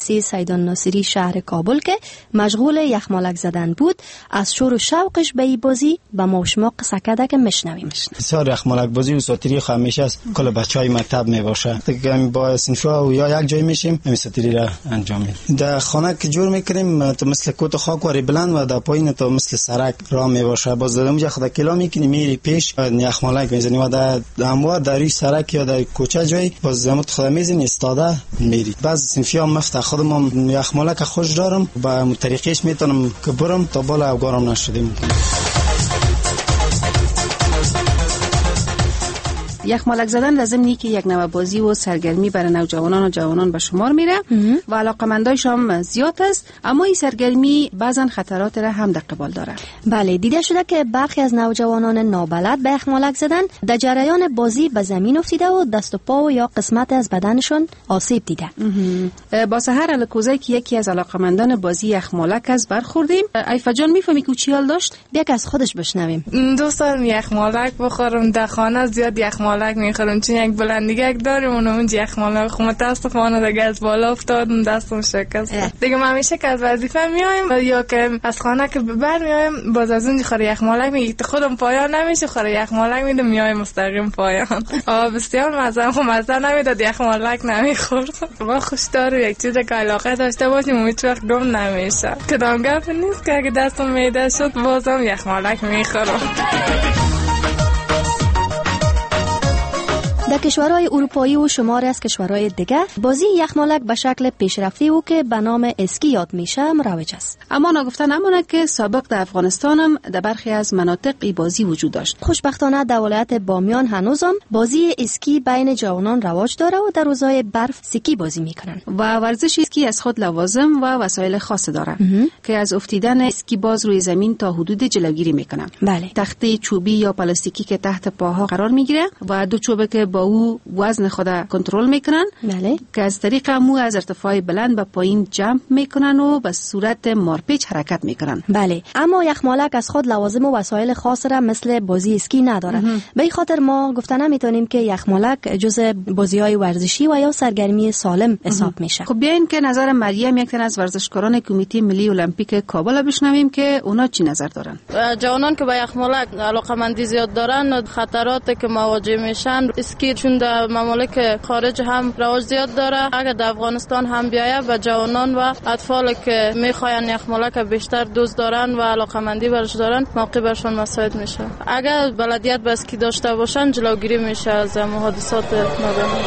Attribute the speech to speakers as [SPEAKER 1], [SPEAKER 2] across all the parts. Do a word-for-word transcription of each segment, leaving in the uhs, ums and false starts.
[SPEAKER 1] مؤسسه سیدان ناصری شهر کابل که مشغول یخمالک زدن بود، از شور و شوقش به این بازی به ما و شما قصه کرده که میشنویم.
[SPEAKER 2] بسیار یخمالک بازی و ساتیری همیشه از کل بچهای مکتب میباشه. دیگه با صنفا و یا یک جای میشیم همین ساتیری را انجام میدیم. در خانه که جور میکنیم تو مثل کوت خاک وری بلند و در پایین تو مثل سرک راه میباشه. باز در اونجا خود کلا میکنی میری پیش یخمالک میزنی و در هموار در این سرک یا در کوچه جای باز زمت خود میزنی استاده میری. بعضی صنفی هم مفت خودم یخمالک خوش دارم با طریقش میتونم که برم تا بالا افگارم نشدیم.
[SPEAKER 3] یخمالک زدن لازم نیست که یک نوع بازی و سرگرمی برای نوجوانان و جوانان به شمار میره و علاقمندایش هم زیاد است، اما این سرگرمی بعضا خطرات را هم در قبال داره.
[SPEAKER 1] بله، دیده شده که برخی از نوجوانان نابلد به یخمالک زدن در جریان بازی به زمین افتیده و دست و پا و یا قسمت از بدنشون آسیب دیده.
[SPEAKER 3] با سحر الکوزی که یکی از علاقمندان بازی یخمالک از برخوردیم. ایفا جان میفهمی که چی حال داشت؟
[SPEAKER 1] بیا از خودش بشنویم.
[SPEAKER 4] دوست دارم یخمالک بخورم، در خانه زیاد یخمالک میخورم چون یک بلندیگک داریم اون اون یخمالک خو متاسفانه دیگه از بالا افتادم دستم شکست. دیگه ما همیشه که از وظیفه میایم یا که از خانه که بر میایم باز از اون خوره یخمالک میگی خودم پایان نمیشه خوره یخمالک میدم میایم مستقیم پایان. آ بسیار مزه خو مزه نمیداد یخمالک نمیخورد. ما خوش دارم یک چیز که علاقه داشته باشیم هیچ وقت گم نمیشه. کدام گپ نیست که اگه دستم میده شد بازم یخمالک میخورم.
[SPEAKER 1] در کشورهای اروپایی و شماری از کشورهای دیگه بازی یخمالک به شکل پیشرفته و که به نام اسکی یاد میشه مروج است.
[SPEAKER 3] اما نگفته نمونه که سابق در افغانستان هم در برخی از مناطق ای بازی وجود داشت.
[SPEAKER 1] خوشبختانه در ولایت بامیان هنوزم بازی اسکی بین جوانان رواج داره و در روزهای برف سکی بازی میکنن.
[SPEAKER 3] و ورزش اسکی از خود لوازم و وسایل خاص داره که از افتیدن اسکی باز روی زمین تا حدود جلوگیری میکنن.
[SPEAKER 1] بله.
[SPEAKER 3] تخته چوبی یا پلاستیکی که تحت پاها قرار میگیره و دو چوبه که با او وزن خود کنترل میکنن.
[SPEAKER 1] بله.
[SPEAKER 3] که از طریق مو از ارتفاع بلند به پایین جمپ میکنن و به صورت مارپیچ حرکت میکنن.
[SPEAKER 1] بله، اما یخمالک از خود لوازم و وسایل خاص را مثل بازی اسکی نداره. به این خاطر ما گفته نمیتونیم که یخمالک جزء بازی‌های ورزشی و یا سرگرمی سالم حساب میشه.
[SPEAKER 3] خب بیاین که نظر مریم، یک تن از ورزشکاران کمیته ملی المپیک کابل بشنویم که اونا چی نظر دارن.
[SPEAKER 5] جوانان که به یخمالک علاقه‌مندی زیاد دارن، خطراتی که مواجه میشن اسکی چون در ممالک خارج هم رواج زیاد داره، اگر در افغانستان هم بیاید و جوانان و اطفال که میخواین یخمالک بیشتر دوست دارن و علاقه‌مندی برش دارن موقع برشون مساعد میشه. اگر بلدیت به اسکی داشته باشن جلوگیری میشه از حادثات ناگهانی.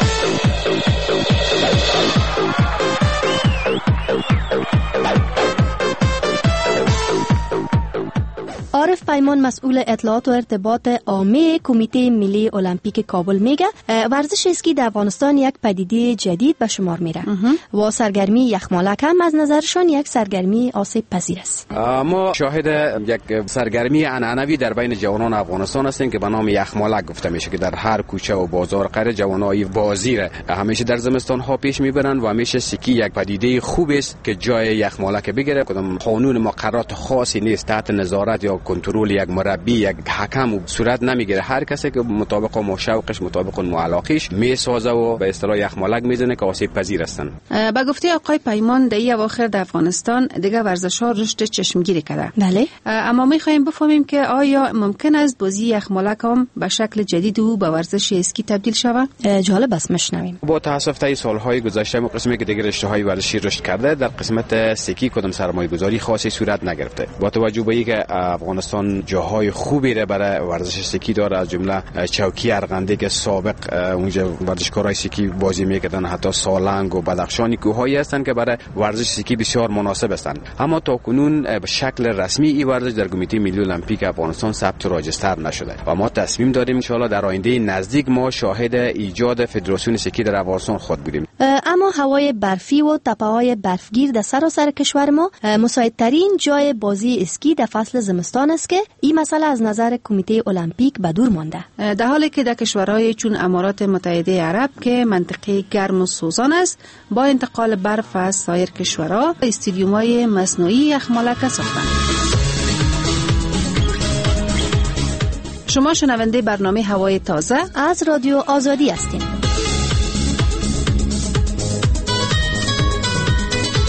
[SPEAKER 1] عارف پیمان مسئول اطلاعات و ارتباط عامه کمیته ملی المپیک کابل میگه ورزش اسکی در افغانستان یک پدیده جدید به شمار میره و سرگرمی یخمالک هم از نظرشان یک سرگرمی آسیب پذیر است.
[SPEAKER 6] ما شاهد یک سرگرمی عنعنوی در بین جوانان افغانستان هستیم که به نام یخمالک گفته میشه که در هر کوچه و بازار قره جوانای بازی را همیشه در زمستان ها پیش میبرن و همیشه سکی یک پدیده خوب است که جای یخمالک بگیره. کدام قانون مقررات خاصی نیست تحت نظارت یا کنترل یک مربی یک حکم صورت نمیگیره. هر کسی که مطابق مو شوقش مطابق مو علاقش میسازه و به اصطلاح یخمالک میزنه که آسیب پذیر هستن.
[SPEAKER 3] به گفته آقای پیمان در این اواخر در افغانستان دیگه ورزش‌ها رشد چشمگیری کرده.
[SPEAKER 1] بله.
[SPEAKER 3] اما می‌خوایم بفهمیم که آیا ممکن است بازی یخمالک هم به شکل جدید و به ورزش اسکی تبدیل شود؟
[SPEAKER 1] جالب است میشنویم.
[SPEAKER 6] با تاسف تا سال‌های گذشته ما قسمی که دیگه رشته‌های ورزشی رشد کرده در قسمت اسکی کدام سرمایه‌گذاری خاصی صورت نگرفته. با توجه به اینکه افغانستان جاهای خوبی را برای ورزش اسکی داره، از جمله چوکی ارغنده که سابق اونجا ورزشکارای اسکی بازی میکردن، حتی سالنگ و بدخشانی کوهایی هستند که برای ورزش اسکی بسیار مناسب هستند. اما تا کنون به شکل رسمی این ورزش در کمیته ملی المپیک افغانستان ثبت و راجستر نشده و ما تصمیم داریم ان شاءالله در آینده نزدیک ما شاهد ایجاد فدراسیون اسکی در افغانستان خود بودیم.
[SPEAKER 1] اما هوای برفی و تپه‌های برفگیر در سراسر کشور ما مساعدترین جای بازی اسکی در فصل زمستان است که این مسئله از نظر کمیته المپیک به دور مانده.
[SPEAKER 3] در حالی که در کشورهای چون امارات متحده عرب که منطقه گرم و سوزان است، با انتقال برف از سایر کشورها استادیوم‌های مصنوعی یخمالک ساختند. شما شنونده برنامه هوای تازه
[SPEAKER 1] از رادیو آزادی هستید.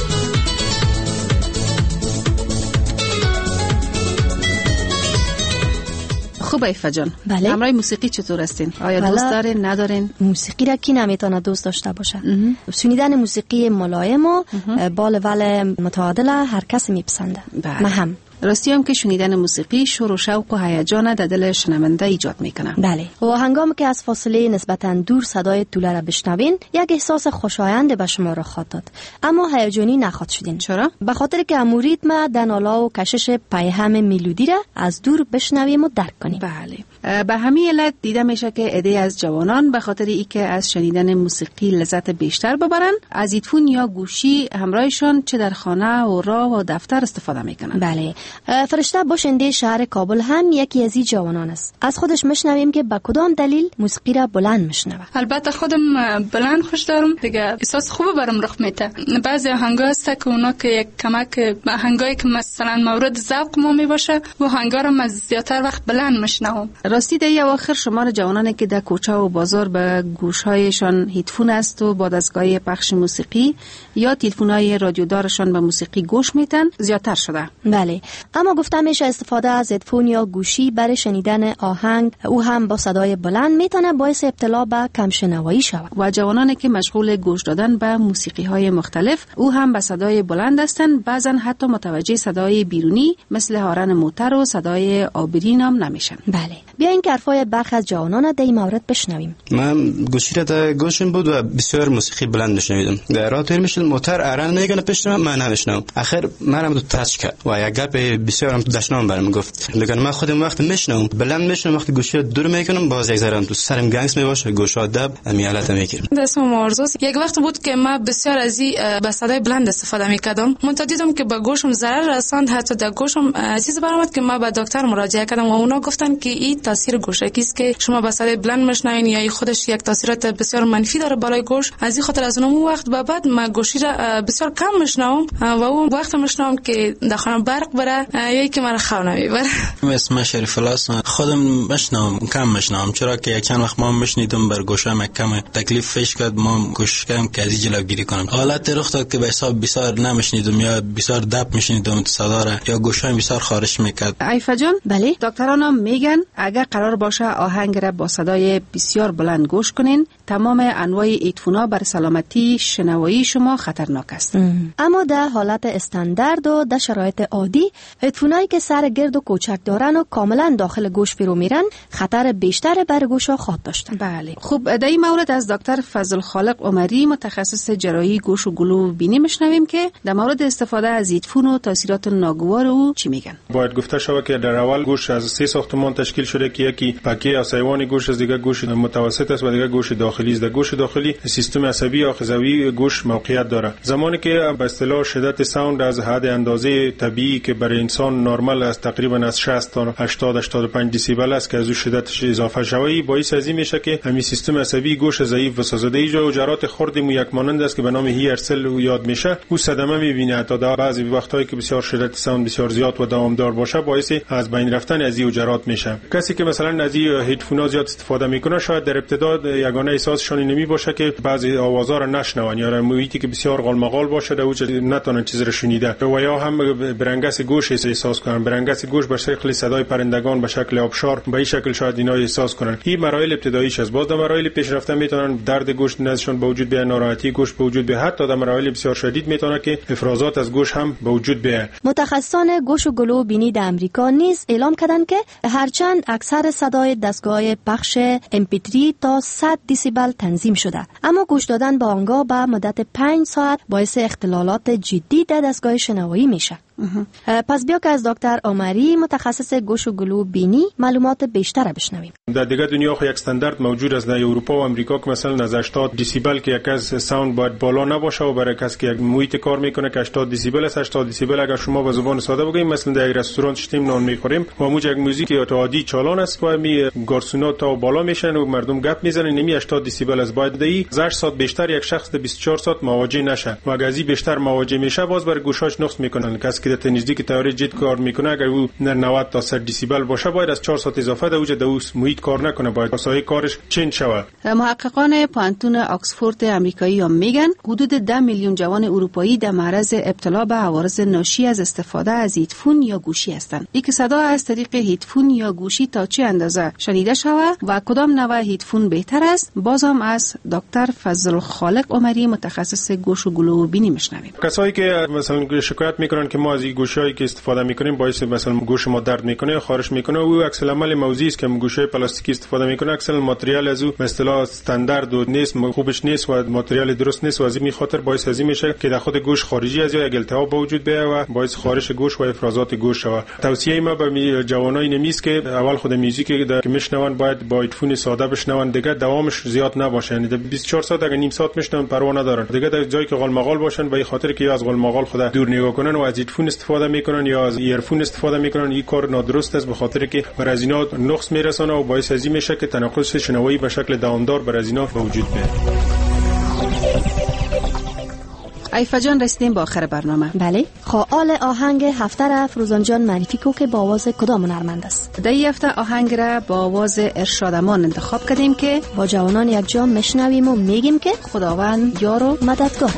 [SPEAKER 3] خوب ایفا جان،
[SPEAKER 1] بله.
[SPEAKER 3] همراه موسیقی چطور هستین؟ آیا
[SPEAKER 1] بله.
[SPEAKER 3] دوست دارین ندارین؟
[SPEAKER 1] موسیقی را کی نمیتونه دوست داشته باشه؟ شنیدن موسیقی ملایم و بال ول متعادل هر کس میپسنده.
[SPEAKER 3] بله.
[SPEAKER 1] من هم
[SPEAKER 3] راستی هم که شنیدن موسیقی شور و شوق و هیجان در دل شنونده ایجاد میکنه.
[SPEAKER 1] بله. و هنگامی که از فاصله نسبتاً دور صدای توله را بشنوین، یک احساس خوشایند به شما را خواهد داد، اما هیجانی نخواهد شدین.
[SPEAKER 3] چرا؟
[SPEAKER 1] به خاطر که امو ریتم دنالا و کشش پیهم ملودی را از دور بشنویم و درک کنیم.
[SPEAKER 3] بله. به همین علت دیده میشه که عده از جوانان به خاطر اینکه از شنیدن موسیقی لذت بیشتر ببرن، از ایدفون یا گوشی همراهشان چه در خانه و راه و دفتر استفاده میکنن.
[SPEAKER 1] بله. فرشته باشنده شهر کابل هم یکی از این جوانان است. از خودش مشنویم که به کدام دلیل موسیقی را بلند مشنوه.
[SPEAKER 7] البته خودم بلند خوش دارم دیگه، احساس خوب برام رخ میده. بعضی آهنگا هست که اونا که یک کمک آهنگایی که مثلا مورد ذوق ما میباشه و آهنگا را من زیاتر وقت بلند مشنوم.
[SPEAKER 3] راستی در اواخر شمار جوانانی که در کوچه و بازار به گوشهایشان هیدفون است و با دستگاه پخش موسیقی یا تلفن‌های رادیودارشان به موسیقی گوش میتن زیاتر شده.
[SPEAKER 1] بله. اما گفته میشه استفاده از هدفون یا گوشی برای شنیدن آهنگ او هم با صدای بلند میتونه باعث ابتلا به کم شنوایی شود.
[SPEAKER 3] و جوانانی که مشغول گوش دادن به موسیقی های مختلف او هم به صدای بلند هستند، بعضن حتی متوجه صدای بیرونی مثل هارن موتر و صدای آبرین هم نمیشن.
[SPEAKER 1] بله. بیاین که حرفای برخی از جوانان در این مورد بشنویم.
[SPEAKER 8] من گوشی را در گوشم بود و بسیار موسیقی بلند شنیدم. در راه تیر میشد موتر ارن میگن پشتم من نمیشنم. آخر منم تو تاچ کرد و یک گپ بسیارم تو دشنام برام گفت. میگن من خودم وقت میشنم بلند میشنم، وقتی گوشی رو دور میکنم باز یک ذره تو سرم گنگس میباشه، گوشا دب امیالت میگیرم.
[SPEAKER 7] اسمم آرزوست. یک وقت بود که من بسیار از این با صدای بلند استفاده میکردم. من دیدم که با گوشم ضرر رساند، حتی در گوشم چیز برآمد که من به دکتر مراجعه کردم و اونا گفتن که این تاثیر گوشکی است که شما با صدای بلند میشنوین یا خودش یک تاثیرات بسیار منفی داره بالای گوش. از این خاطر از اون وقت به بعد من گوشی را بسیار کم میشنوم و اون وقت میشنوم که در خانه برق بره یا که من خواب نمیبره.
[SPEAKER 9] اسم شریف الله است. خودم میشنوم کم میشنوم، چرا که چند وقت ما میشنیدم بر گوشم کم تکلیف فش کرد، ما گوش کردم که از جلوگیری کنم. حالت رخ داد که به حساب بسیار نمیشنیدم یا بسیار دب میشنیدم صدا را یا گوشم بسیار خارش میکرد.
[SPEAKER 3] ایفا جان،
[SPEAKER 1] بله.
[SPEAKER 3] دکتران هم میگن اگر قرار باشه آهنگ را با صدای بسیار بلند گوش کنین، تمام انواع ایدفونا بر سلامتی شنوایی شما خطرناک است.
[SPEAKER 1] ام. اما در حالت استاندارد و در شرایط عادی هدفونایی که سر گرد و کوچک دارن و کاملا داخل گوش فرو میرن خطر بیشتر بر گوشا خواهد داشتن.
[SPEAKER 3] بله. خب در این مورد از دکتر فضل خالق عمری متخصص جراحی گوش و گلو بینی میشنویم که در مورد استفاده از هدفون و تاثیرات ناگوار او چی میگن.
[SPEAKER 10] باید گفته شود که در اول گوش از سه ساختمان تشکیل شده که یکی پکه یا سیوان گوش است، دیگه گوش متوسط است و دیگه گوش داخلی است. در گوش داخلی سیستم عصبی یا آخذوی گوش موقعیت داره. زمانی که به اصطلاح شدت ساوند از حد اندازه طبیعی که برای انسان نرمال است تقریبا از شصت تا هشتاد هشتاد و پنج دسیبل است که از او شدتش اضافه شوی باعث از این میشه که همین سیستم عصبی گوش ضعیف و سازنده ای جراحت خرد مو یک مانند است که به نام هیرسل یاد میشه، او صدمه میبینه تا در بعضی وقتایی که بسیار شدت ساوند بسیار زیاد و دوامدار باشه باعث از بین رفتن از این جراحت میشه. کسی که مثلا از این هدفونا زیاد استفاده میکنه شاید در ابتدا یگانه احساسشون نمی باشه که بعضی آوازا رو نشنون یا محیطی که بسیار غالمغال باشه در اوج نتونن چیز رو شنیده و یا هم برنگس گوش احساس کنن. برنگس گوش به شکل صدای پرندگان به شکل آبشار به این شکل شاید اینا احساس کنن. این مراحل ابتداییش است. باز در مراحل پیشرفته میتونن درد گوش نزدشون به وجود بیاد، ناراحتی گوش به وجود بیاد، حتی در مراحل بسیار شدید میتونه که افرازات از گوش هم به وجود بیاد.
[SPEAKER 1] متخصصان گوش و گلو بینی در امریکا نیز اعلام کردند که هرچند اکثر صدای دستگاه پخش ام پی تری تا صد دسیبل تنظیم شده، اما گوش دادن به آنها به مدت پنج ساعت باعث اختلالات جدی در دستگاه شنوایی میشه. پس بیا که از دکتر عمری متخصص گوش و گلو بینی معلومات بیشتر بشنویم.
[SPEAKER 10] در دیگه دنیا خو یک استاندارد موجود است در اروپا و امریکا که مثلا از هشتاد دسیبل که یک از ساوند باید بالا نباشه و برای کسی که یک محیط کار میکنه که هشتاد دسیبل است. هشتاد دسیبل اگر شما به زبان ساده بگیم مثلا در یک رستوران شتیم نان میخوریم و موج یک موزیک یا عادی چالان است و می گارسونا تا بالا میشن و مردم گپ میزنن، نمی هشتاد دسیبل است. باید دی هشت ساعت بیشتر یک شخص بیست و چهار ساعت مواجه نشه و اگر از این بیشتر مواجه میشه باز بر گوشاش نقص میکنن. کسی که در نزدیک تیاره جت کار میکنه اگر او نود تا صد دسیبل باشه باید از چهار ساعت اضافه در اوج در محیط کار نکنه، باید سایه کارش چین شود.
[SPEAKER 3] محققان پانتون آکسفورد آمریکایی هم میگن حدود ده میلیون جوان اروپایی در معرض ابتلا به عوارض ناشی از استفاده از هیدفون یا گوشی هستند. این که صدا از طریق هیدفون یا گوشی تا چه اندازه شنیده شود و کدام نوع هیدفون بهتر است، بازم از دکتر فضل خالق عمری متخصص گوش و گلو بینی میشنویم.
[SPEAKER 10] کسایی که مثلا شکایت میکنن که ما از این گوشیایی که استفاده میکنیم باعث مثلا گوش ما درد میکنه یا خارش میکنه، او عکس العمل موضوعی است که گوشی پلاستیکی استفاده میکنه، اکثر ماتریال از او به اصطلاح استاندارد و نیست، خوبش نیست و ماتریال درست نیست و از این خاطر باعث از این میشه که در خود گوش خارجی از یا التهاب به وجود بیاید و باعث خارش گوش و افرازات گوش شود. توصیه ما به جوانای نمیست که اول خود موزیکی که میشنون باید با هدفون ساده بشنون، دیگه دوامش زیاد نباشه، یعنی بیست و چهار ساعت اگر نیم ساعت میشنون پروا ندارن، دیگه در جایی که قلمقال باشن به خاطر که یا از قلمقال خود دور نگاه کنن و از هدفون استفاده میکنن یا از ایرفون استفاده میکنن، این کار نادرست است به خاطر که بر از اینا نقص میرسونه و باعث از این میشه که تناقض شنوایی به شکل دوامدار بر از اینا به وجود بیاد.
[SPEAKER 3] ایفا جان رسیدیم با آخر برنامه.
[SPEAKER 1] بله، خواهال آهنگ هفته را فروزان جان معرفی کو که با آواز کدام هنرمند است؟
[SPEAKER 3] در این هفته آهنگ را با آواز ارشادمان انتخاب کردیم که با جوانان یک جا میشنویم و میگیم که خداوند یار و مددگار.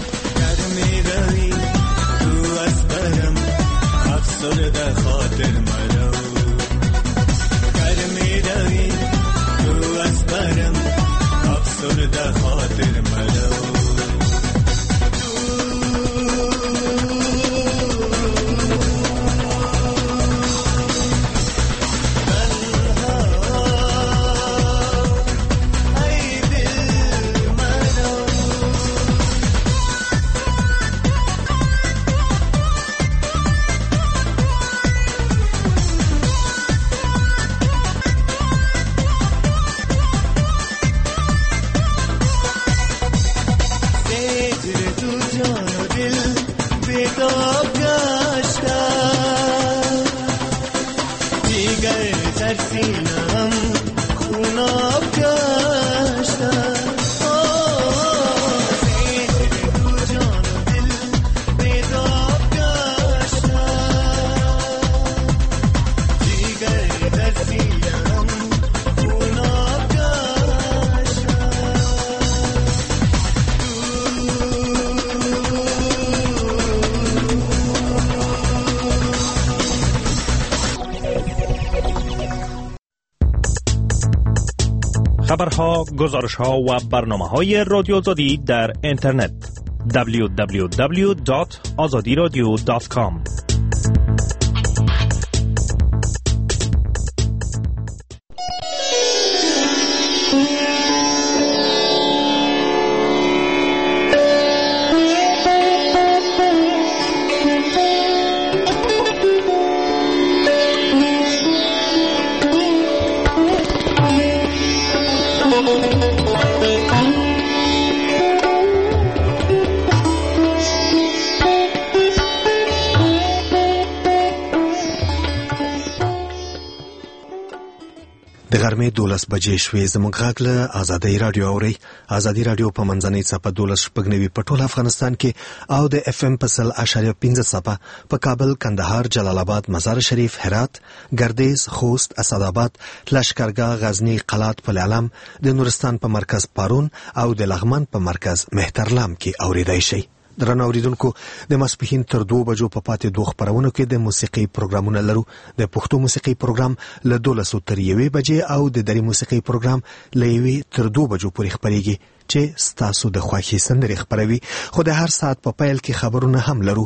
[SPEAKER 11] خبرها، گزارش‌ها و برنامه‌های رادیو آزادی در اینترنت دبلیو دبلیو دبلیو دات آزادی رادیو دات کام.
[SPEAKER 12] غرمه دولس بجې شوې. زموږ غږ له ازادۍ راډیو اورئ. ازادي راډیو په منځنۍ څپه دولس شپږ نوي په ټول افغانستان کې او د اف ام په سل اشاریه پنځه څپه په کابل، کندهار، جلال آباد، مزار شریف، هرات، ګردیز، خوست، اسداباد، لشکرګاه، غزنی، قلات، پل علم، د نورستان په مرکز پارون او د لغمان په مرکز مهترلام کې اوریدای شي. درنو اوریدونکو، د ماسپښین تر دوه بجو په پاتې دوه خبرونو کې د موسیقي پروګرامونه لرو. د پښتو موسیقي پروګرام له دولسو تر یوې بجې او د دري موسیقي پروګرام له یوې تر دوه بجو پورې خبرېږي چې ستاسو د خوښې سندرې خبروي. خو د هر ساعت په پیل کې خبرونه هم لرو